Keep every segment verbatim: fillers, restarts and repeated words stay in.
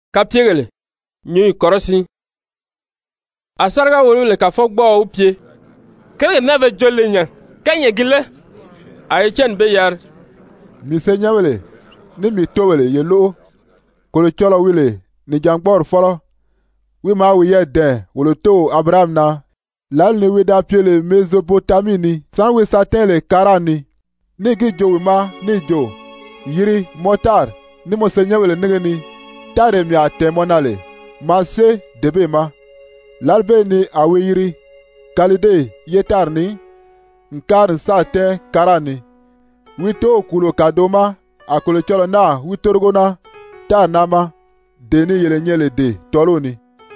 Kapiegele, nyui korosi. Asarga wolu le ka fogbo upie. Kere nebe jolle nya. Kanye gile. Ay chen be yar. Mi senya wele. Ni mi to wele yelo. Kolo cholo wele ni jangbor folo. Wi ma wi yede wolo to Abraham na. Lal ni wi da piele Mesopotami ni. San wi satin le karani. Ni gi jo wi ma ni jo. Yiri motar ni mo senya wele ningeni. Tare mi atemonale. Mase debe ma. Lalbe ni awe yiri. Kalide yetar ni. Nkar nsate karani. Wito kulo kadoma. Akolo cholo na witorgona. Tar nama. Deni yele nyele de toloni.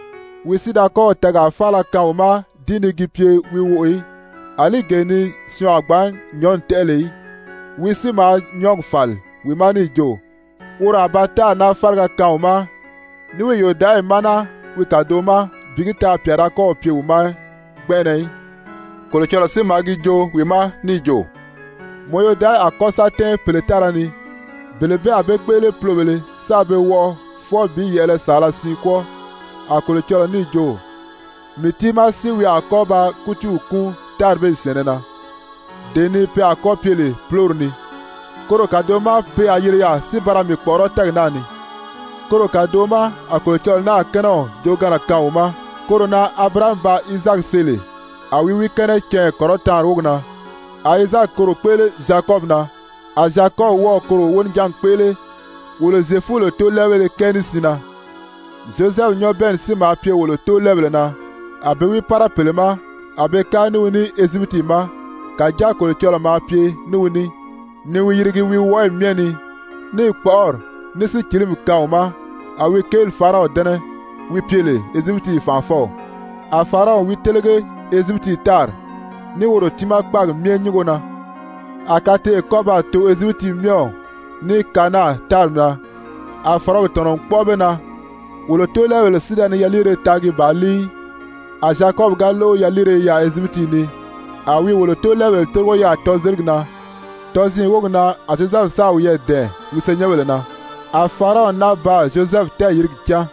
Wisi dako taga fala kauma. Dini gipye wiwoi. Ali geni sio agban nyon tele. Wisi ma nyong fal. Wimani jo. Ura bata na falga kauma. Niwe yodai mana. Wikadoma. Bigita piara ko pie uma. Gbenei. Kolo cholo si magi jo. Wima ni jo. Moyo dai akosa ten peletarani. Belebe abegbele plobele. Sabe wo. Fo bi yele sala si kwa. Akolo cholo ni jo. Mitima si wi akoba kuti ukun. Tarbe senena. Deni pe akopiele plorni. Koro kadoma pe ayire ya si bara mi kporo tag nani. Koro kadoma akolo cholo na keno jogana kauma. Koro na Abraham ba Isaac sele. Awiwi kene ken koro tan rogna. A Isaac koro pele Jacob na. A Jacob wo koro won jang pele. Wolo zefu lo to lewele keni sina. Joseph nyo ben si ma pie wolo to lewele na. Abe wi para pelema. Abe ka ni wini ezibiti ma. Ka ja kolo cholo ma pie ni wini. Ni wi yirigi wi woy mieni. Ni kpor. Ni si kirim kauma. A wi kel farao dene. Wi piele ezibiti fanfo. A farao wi telege ezibiti tar. Ni woro tima kpag mien nyugona. A kate koba to ezibiti mio. Ni kana tar na. A farao tonon kpobe na. Wolo to lewele sida ni yalire tagi bali. A Jacob galo yalire ya ezibiti ni. A wi wolo to lewele togo ya tozirgna. Tozin wogna a Joseph sa uye de. Wisenya wele na. A farao na ba Joseph te yirgcha.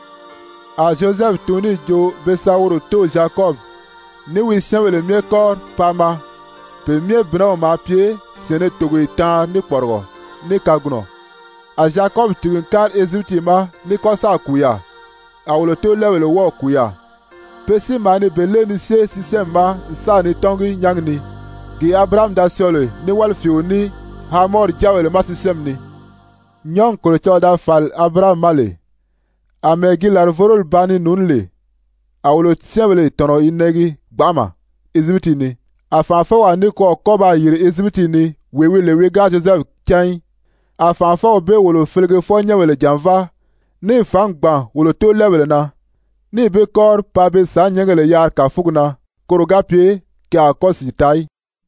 A Joseph tuni jo besa woro to Jacob. Ni wi shenwele mie kor pama. Pe mie bina ma pie shene togo itan ni porgo. Ni kaguno. A Jacob tugin kar ezibiti ma ni kosa kuya. A wolo to lewele wo kuya. Pesi ma ni bele ni she sisemba nsa ni tongi nyang ni. Gi Abraham da shole ni walfiu ni Hamor jawele masisem ni. Nyong kolo choda fal Abraham male. Amegi larvorol bani nunle. Awolo tiyewele tono inegi gbama. Ezibiti ni. Afanfo wa ni ko koba yiri ezibiti ni. Wewe lewe ga Joseph kyan. Afanfo be wolo filge fo nyewele janva. Ni fangban wolo to lewele na. Ni be kor pa be sa nyengele yar ka fugna. Koroga pie ke akosi tai.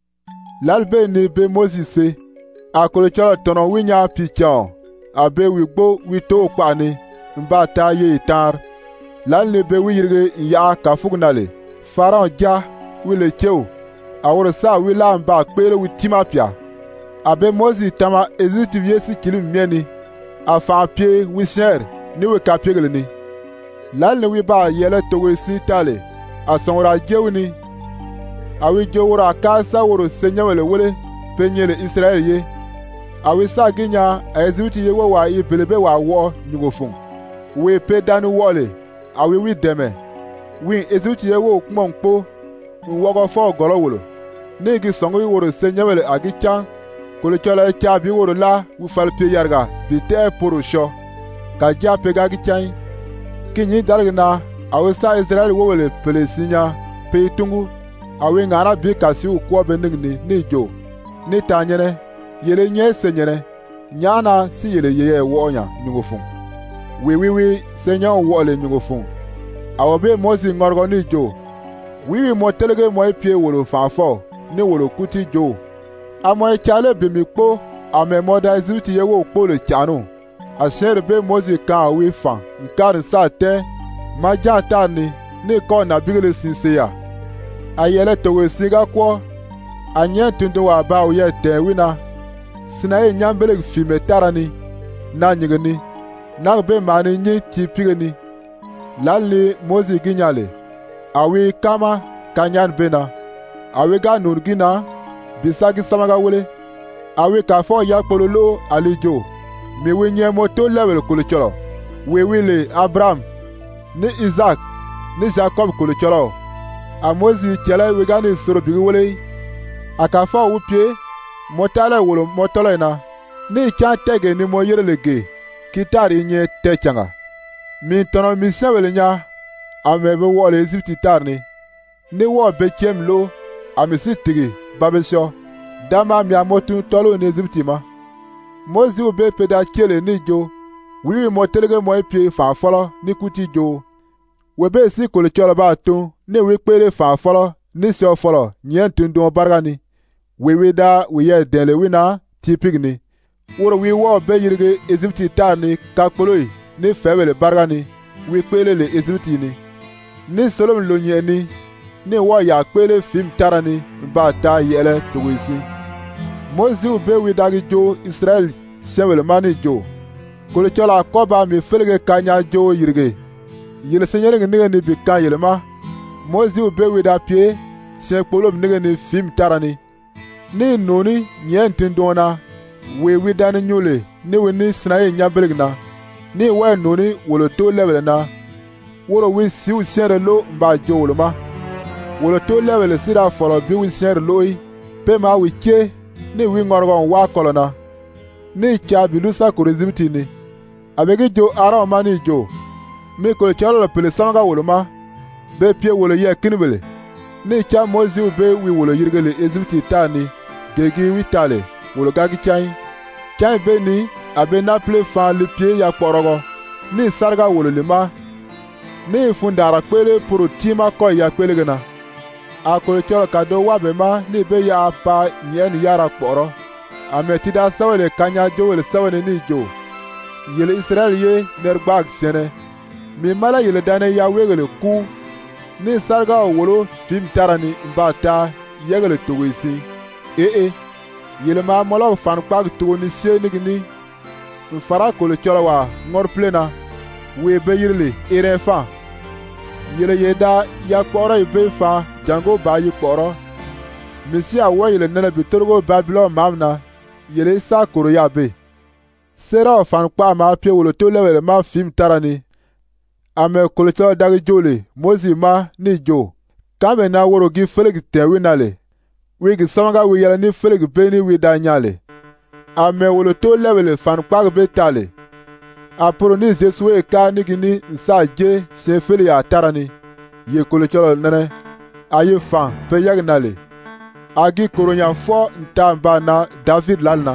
Lalbe ni be Mosise. Akolo cholo tono winya pichon. Abe wigbo wito okpani. Mba ta ye itar. Lal ni be wiyirge ya ka fugnale. Faran ja wile cheo. Aworo sa wila mba kpele witima pia. Abe Mosi tama eziti yesi kilim mieni. Afa pie wisher ni we ka piegele ni. Lal ni wiba yele towe si tale. Asonra jewu ni. Awi jo woro akasa woro senya wele wele penyele Israel ye. Awi sa ginya eziti ye wo wa i belebe wa wo nyugofun. We pe danu wole. Awi wi deme. Wi eziti ye wo kmonkpo. Nwogo fo golo wolo. Negi songo yi woro senya wele agichan. Kolo chola cha bi woro la wi falpe yarga. Bite poro sho. Ka ja pega gichan. Kinyi dalgna awi sa Israel wo wele pelesinya pe tungu. Awi ngara bi kasi ukwo beningni ni jo. Ni tanyene. Yele nye senyene. Nyana si yele yeye wonya nyugofun. Wiwiwi senya wole nyugofun. Awobe Mosi ngorgo ni jo. Wiwi motelege mo pie wolo fanfo. Ni wolo kuti jo. Amo chale bimikpo. Ame moda ezibiti yewo ukpo le chanu. Ashere be Mosi kan awi fan. Nkari sa te. Majanta ni. Ni ko na bigele sinseya. Ayele towe siga kwa. Anye tundu wa ba uye te wina. Sina ye nyambele fime tarani. Na nyigani. nak be mani nyi ti pigani lalni mozi ginyale awi kama kanyan bena awi ga nurgina bisagi samaga wole awi ka fo ya pololo alijo mi winye moto level kulucholo we wile Abraham ni Isaac ni Jacob kulucholo amozi chela we ga ni soro bigi wole akafa wupie motale wolo motolo na ni cha tege ni mo yerelege kitari nye techanga min tono mi sewele nya amebe wole Egypti tarni ni wo bechem lo amisi tigi babesho dama mi amotu tolo ni Egypti ma mozi ube peda kele ni jo wiwi motelege mo epie fa folo ni kuti jo webe si kole cholo ba tu ni wi pere fa folo ni sio folo nyen do bargani wewe da wiye dele wina tipigni woro wi wo be yirge Egypti tarni kakpoloi ni fewele bargani wi pele le Egypti ni ni solom lonye ni ni wo ya pele fim tarani ba ta yele tuwisi mozi ube wi dagi jo Israel shewele mani jo kole chola koba mi felge kanya jo yirge yele senyere nge ni bi kan yele ma mozi ube wi da pie she polom nge ni fim tarani ni noni nyentin dona we wi dan nyule ni we ni snaye nyabelgna ni we noni wolo to level na woro wi siu sere lo mba jolo ma wolo to level sira folo bi wi sere loi pe ma wi ke ni wi ngorgon wa kolona ni cha bilusa ko Egypti ni abegi jo ara ma ni jo mi ko chalo pele sanga wolo ma be pie wolo ye kinbele ni cha mozi ube wi wolo yirgele Egypti tani gegi witale wolo gagi chai chai be ni abe na ple fa le pie ya porogo ni sarga wolo lima ni fundara pele poro tima ko ya pele gana akole cholo kado wa be ma ni be ya pa nyen yara poro ametida sawele kanya jowele sawele ni jo yele Israel ye nerbag sene mi mala yele dane ya wegele ku ni sarga wolo fim tarani mbata yegele togisi e e yele ma molo fan pag to ni se ni ni fara ko le cholo wa ngor plena we be yirle ire fa yele yeda ya kporo be fa jango ba yi kporo misia wo yele nana bitorgo Babylon mamna yele sa koro ya be sera fan pa ma pie wolo to lewele ma fim tarani ame ko le cholo dagi jole mozi ma ni jo kame na woro gi felegi tewinale wigi samanga wi yala ni felegi beni wi da nyale ame wolo to lewele fan kpag be tale aporo ni Jesu e ka ni gini nsa je she fele ya tarani ye kolo cholo nene aye fan pe yagnale agi koronya fo ntamba na David lalna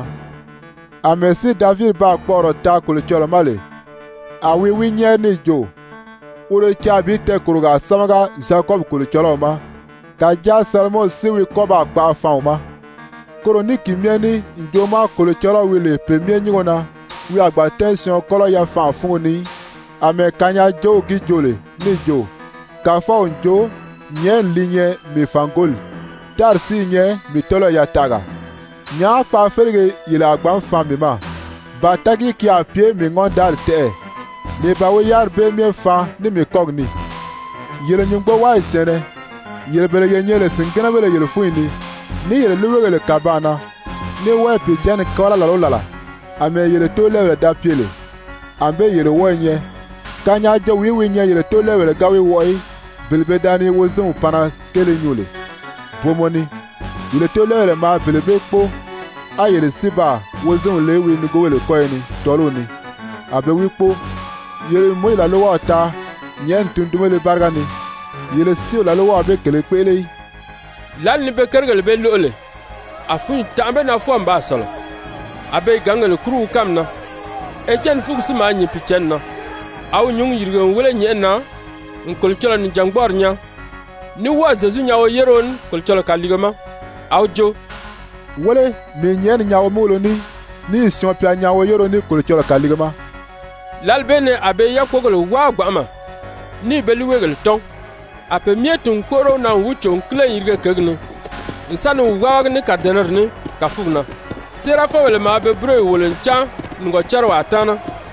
ame si David ba kporo ta kolo cholo male awi wi nye ni jo wolo chabi te kuruga samanga Jacob kolo cholo ma kaja salmo siwi koba kpa fauma koroniki mieni njoma kolo cholo wile pe mieni ngona wi agba tension kolo ya fa funi ame kanya jo gi jole ni jo ka fo njo nyen linye mi fangol dar si nye mi tolo ya taga nya pa ferge yile agba fa mi ma batagi ki a pie mi ngon dar te mi ba wo yar be mi fa ni mi kogni yile nyungbo wa isene yele bele yenyele singena bele yele fuini ni yele luwele kabana ni wepi jane kola lalo lala ame yele to lewele da piele ambe yele wonye kanya jo wiwi nye yele to lewele gawi woi belebe dani wozun pana kele nyule bomoni yele to lewele ma belebe kpo a yele siba wozun lewi ni gowele koyeni toluni abe wikpo yele mo ila lo wata nyen tundumele bargani yele sio la lo wa be kele pele lan ni be kergel be lole afun tambe na fo amba solo abe gangal kuru kamna e chen fugsi ma nyi pichen na aw nyung yirgen wele nyena en kolchola ni jangbor nya ni wa zezu nyawo yeron kolchola kaligama aw jo wele me nyen nyawo molo ni ni sion pia nyawo yeron ni kolchola kaligama lalbene abe yakogol wa gbama ni be luwegel ton ape mietun koro na wucho nkle yirge kegni insanu wag ni kadener ni kafugna sera fa wele ma be bro wolen cha ngo charo atana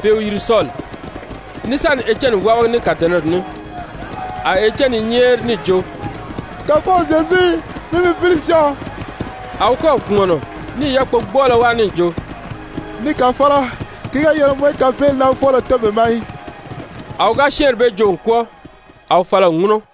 peu yir sol ni san Etienne wawg ni kadener ni a Etienne nyer ni jo ka fo Jésus ni mi pilsion aw ko gmono ni yakpo bola wa ni jo ni ka fara ki ga yero moy ka pel na fo la tobe mai aw ga sher be jo ko aw fala nguno